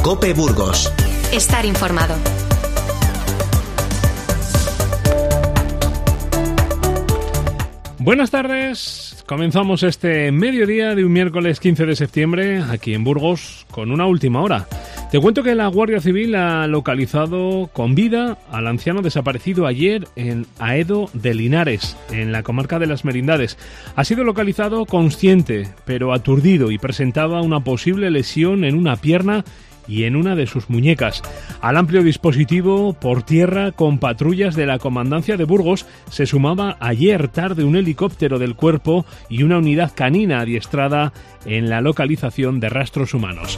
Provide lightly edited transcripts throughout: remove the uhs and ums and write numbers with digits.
COPE Burgos. Estar informado. Buenas tardes, comenzamos este mediodía de un miércoles 15 de septiembre aquí en Burgos con una última hora. Te cuento que la Guardia Civil ha localizado con vida al anciano desaparecido ayer en Aedo de Linares, en la comarca de Las Merindades. Ha sido localizado consciente, pero aturdido, y presentaba una posible lesión en una pierna y en una de sus muñecas. Al amplio dispositivo por tierra con patrullas de la Comandancia de Burgos se sumaba ayer tarde un helicóptero del Cuerpo y una unidad canina adiestrada en la localización de rastros humanos.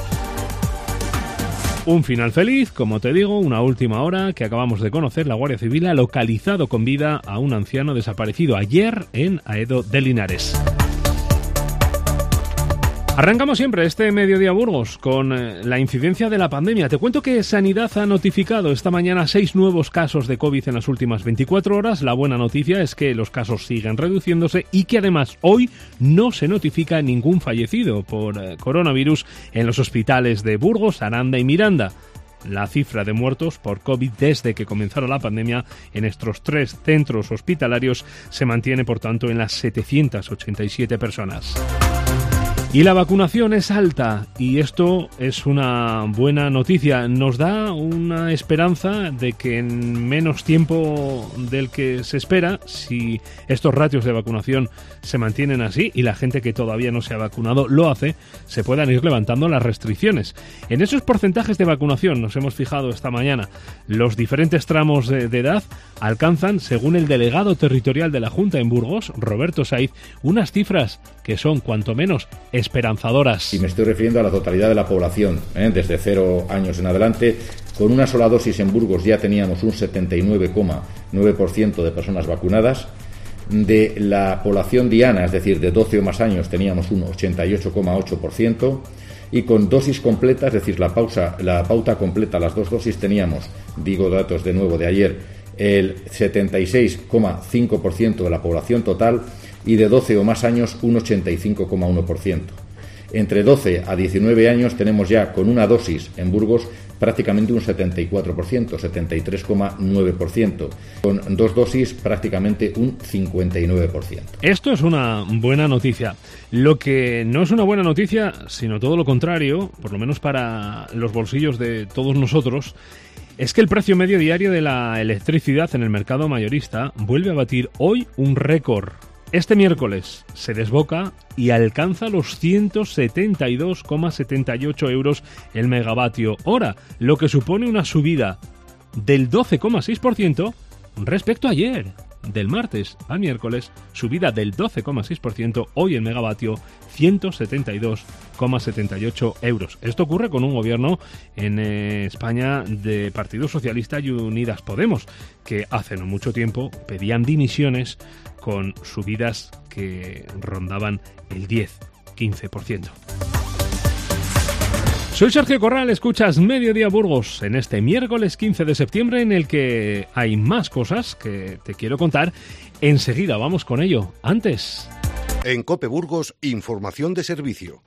Un final feliz, como te digo, una última hora que acabamos de conocer. La Guardia Civil ha localizado con vida a un anciano desaparecido ayer en Aedo de Linares. Arrancamos siempre este Mediodía Burgos con la incidencia de la pandemia. Te cuento que Sanidad ha notificado esta mañana 6 nuevos casos de COVID en las últimas 24 horas. La buena noticia es que los casos siguen reduciéndose y que además hoy no se notifica ningún fallecido por coronavirus en los hospitales de Burgos, Aranda y Miranda. La cifra de muertos por COVID desde que comenzara la pandemia en estos 3 centros hospitalarios se mantiene, por tanto, en las 787 personas. Y la vacunación es alta y esto es una buena noticia. Nos da una esperanza de que en menos tiempo del que se espera, si estos ratios de vacunación se mantienen así y la gente que todavía no se ha vacunado lo hace, se puedan ir levantando las restricciones. En esos porcentajes de vacunación nos hemos fijado esta mañana. Los diferentes tramos de edad alcanzan, según el delegado territorial de la Junta en Burgos, Roberto Saiz, unas cifras que son cuanto menos esperanzadoras. Y me estoy refiriendo a la totalidad de la población, desde 0 años en adelante. Con una sola dosis en Burgos ya teníamos un 79,9% de personas vacunadas. De la población diana, es decir, de 12 o más años, teníamos un 88,8%. Y con dosis completa, es decir, la pauta completa, las 2 dosis, teníamos, digo datos de nuevo de ayer, el 76,5% de la población total, y de 12 o más años un 85,1%. Entre 12 a 19 años tenemos ya con una dosis en Burgos prácticamente un 74%, 73,9%. Con 2 dosis prácticamente un 59%. Esto es una buena noticia. Lo que no es una buena noticia, sino todo lo contrario, por lo menos para los bolsillos de todos nosotros, es que el precio medio diario de la electricidad en el mercado mayorista vuelve a batir hoy un récord. Este miércoles se desboca y alcanza los 172,78 euros el megavatio hora, lo que supone una subida del 12,6% respecto a ayer. Del martes al miércoles, subida del 12,6%, hoy el megavatio 172,78 euros. Esto ocurre con un gobierno en España de Partido Socialista y Unidas Podemos, que hace no mucho tiempo pedían dimisiones con subidas que rondaban el 10-15%. Soy Sergio Corral, escuchas Mediodía Burgos en este miércoles 15 de septiembre en el que hay más cosas que te quiero contar. Enseguida vamos con ello. Antes, en COPE Burgos, información de servicio.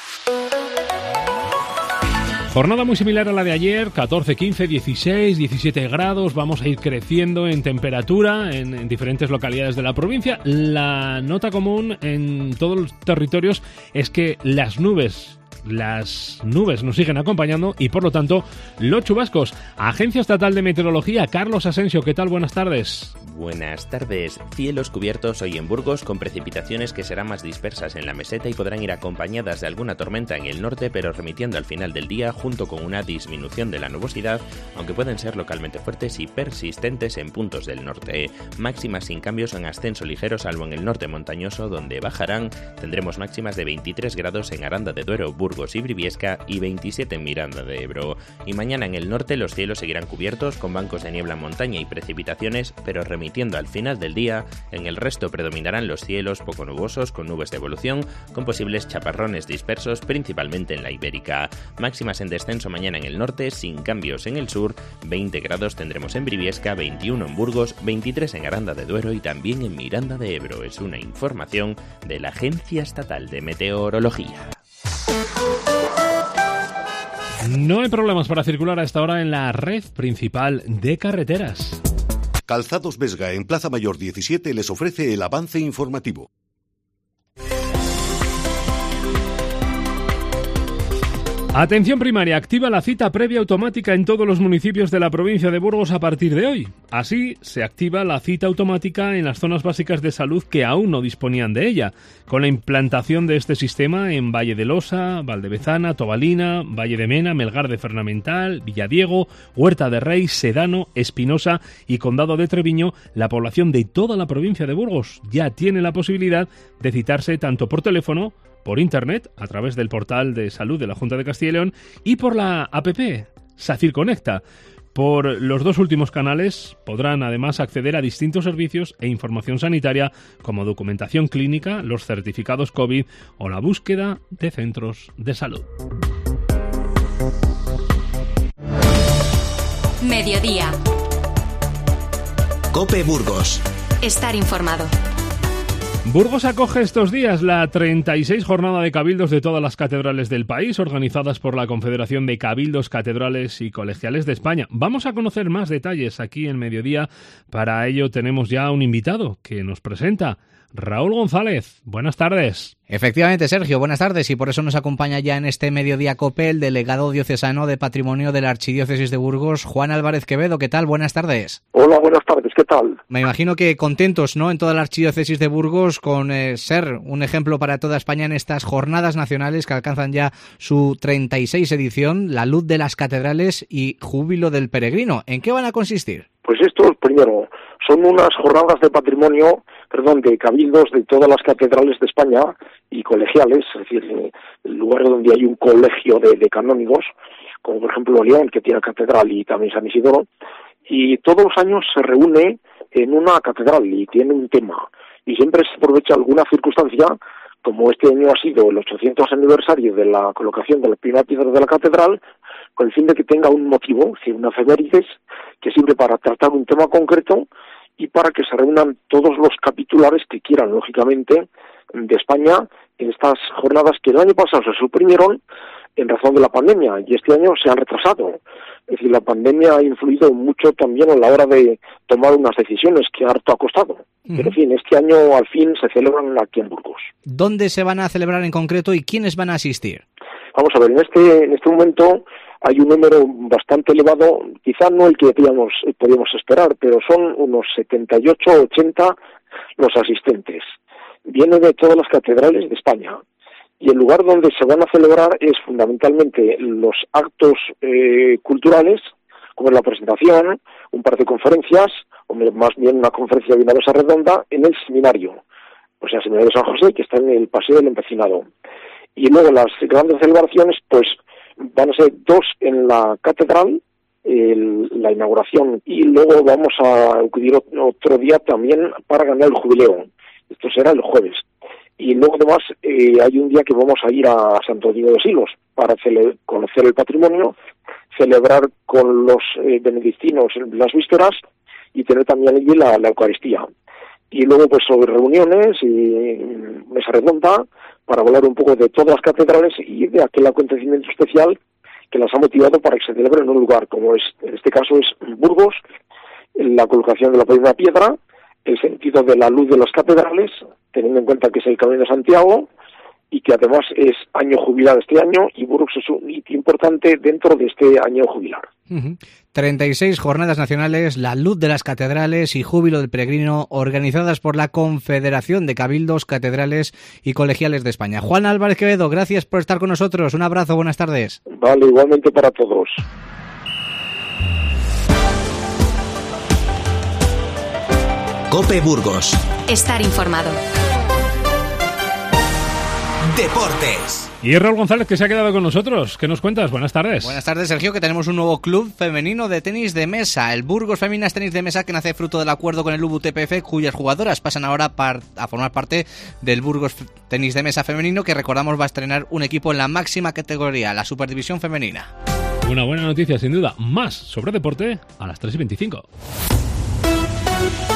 Jornada muy similar a la de ayer, 14, 15, 16, 17 grados, vamos a ir creciendo en temperatura en diferentes localidades de la provincia. La nota común en todos los territorios es que las nubes nos siguen acompañando y por lo tanto los chubascos. Agencia Estatal de Meteorología, Carlos Asensio, ¿qué tal? Buenas tardes. Buenas tardes. Cielos cubiertos hoy en Burgos con precipitaciones que serán más dispersas en la meseta y podrán ir acompañadas de alguna tormenta en el norte, pero remitiendo al final del día junto con una disminución de la nubosidad, aunque pueden ser localmente fuertes y persistentes en puntos del norte. Máximas sin cambios en ascenso ligero, salvo en el norte montañoso, donde bajarán. Tendremos máximas de 23 grados en Aranda de Duero, Burgos y Briviesca y 27 en Miranda de Ebro. Y mañana en el norte los cielos seguirán cubiertos con bancos de niebla en montaña y precipitaciones, pero remitiendo al final del día. En el resto predominarán los cielos poco nubosos con nubes de evolución, con posibles chaparrones dispersos principalmente en la Ibérica. Máximas en descenso mañana en el norte, sin cambios en el sur. 20 grados tendremos en Briviesca, 21 en Burgos, 23 en Aranda de Duero y también en Miranda de Ebro. Es una información de la Agencia Estatal de Meteorología. No hay problemas para circular a esta hora en la red principal de carreteras. Calzados Vesga en Plaza Mayor 17 les ofrece el avance informativo. Atención primaria, activa la cita previa automática en todos los municipios de la provincia de Burgos a partir de hoy. Así, se activa la cita automática en las zonas básicas de salud que aún no disponían de ella. Con la implantación de este sistema en Valle de Losa, Valdevezana, Tobalina, Valle de Mena, Melgar de Fernamental, Villadiego, Huerta de Rey, Sedano, Espinosa y Condado de Treviño, la población de toda la provincia de Burgos ya tiene la posibilidad de citarse tanto por teléfono, por internet, a través del portal de salud de la Junta de Castilla y León, y por la app SACIR Conecta. Por los dos últimos canales podrán además acceder a distintos servicios e información sanitaria como documentación clínica, los certificados COVID o la búsqueda de centros de salud. Mediodía. COPE Burgos. Estar informado. Burgos acoge estos días la 36 jornada de cabildos de todas las catedrales del país, organizadas por la Confederación de Cabildos, Catedrales y Colegiales de España. Vamos a conocer más detalles aquí en Mediodía. Para ello tenemos ya un invitado que nos presenta, Raúl González. Buenas tardes. Efectivamente, Sergio, buenas tardes, y por eso nos acompaña ya en este Mediodía COPE el delegado diocesano de Patrimonio de la Archidiócesis de Burgos, Juan Álvarez Quevedo. ¿Qué tal? Buenas tardes. Hola, buenas tardes, ¿qué tal? Me imagino que contentos, ¿no?, en toda la Archidiócesis de Burgos con ser un ejemplo para toda España en estas jornadas nacionales que alcanzan ya su 36 edición, la luz de las catedrales y júbilo del peregrino. ¿En qué van a consistir? Pues esto, primero, son unas jornadas de de cabildos de todas las catedrales de España y colegiales, es decir, el lugar donde hay un colegio de canónigos, como por ejemplo León, que tiene catedral, y también San Isidoro, y todos los años se reúne en una catedral y tiene un tema, y siempre se aprovecha alguna circunstancia, como este año ha sido el 800 aniversario de la colocación de la primera piedra de la catedral, con el fin de que tenga un motivo, es decir, una efemérides, que sirve para tratar un tema concreto y para que se reúnan todos los capitulares que quieran, lógicamente, de España en estas jornadas que el año pasado se suprimieron en razón de la pandemia y este año se han retrasado. Es decir, la pandemia ha influido mucho también a la hora de tomar unas decisiones que harto ha costado. Pero, en fin, este año al fin se celebran aquí en Burgos. ¿Dónde se van a celebrar en concreto y quiénes van a asistir? Vamos a ver, en este momento hay un número bastante elevado, quizá no el que podíamos esperar, pero son unos 78 o 80 los asistentes. Viene de todas las catedrales de España. Y el lugar donde se van a celebrar es fundamentalmente los actos culturales, como la presentación, un par de conferencias, o más bien una conferencia de una mesa redonda, en el seminario, o sea, el seminario de San José, que está en el Paseo del Empecinado. Y luego las grandes celebraciones, pues van a ser dos en la catedral, la inauguración, y luego vamos a acudir otro día también para ganar el jubileo. Esto será el jueves. Y luego además hay un día que vamos a ir a Santo Domingo de Silos para conocer el patrimonio, celebrar con los benedictinos las vísperas y tener también allí la Eucaristía. Y luego pues sobre reuniones y mesa redonda para hablar un poco de todas las catedrales y de aquel acontecimiento especial que las ha motivado para que se celebre en un lugar como en este caso es Burgos, la colocación de la primera piedra, el sentido de la luz de las catedrales, teniendo en cuenta que es el Camino de Santiago y que además es año jubilar este año y Burgos es un hito importante dentro de este año jubilar. 36 jornadas nacionales, la luz de las catedrales y júbilo del peregrino, organizadas por la Confederación de Cabildos, Catedrales y Colegiales de España. Juan Álvarez Quevedo, gracias por estar con nosotros. Un abrazo, buenas tardes. Vale, igualmente para todos. COPE Burgos. Estar informado. Deportes. Y Raúl González, que se ha quedado con nosotros. ¿Qué nos cuentas? Buenas tardes. Buenas tardes, Sergio, que tenemos un nuevo club femenino de tenis de mesa, el Burgos Feminas Tenis de Mesa, que nace fruto del acuerdo con el UBUTPF, cuyas jugadoras pasan ahora a formar parte del Burgos Tenis de Mesa femenino, que recordamos va a estrenar un equipo en la máxima categoría, la Superdivisión femenina. Una buena noticia, sin duda. Más sobre deporte a las 3:25.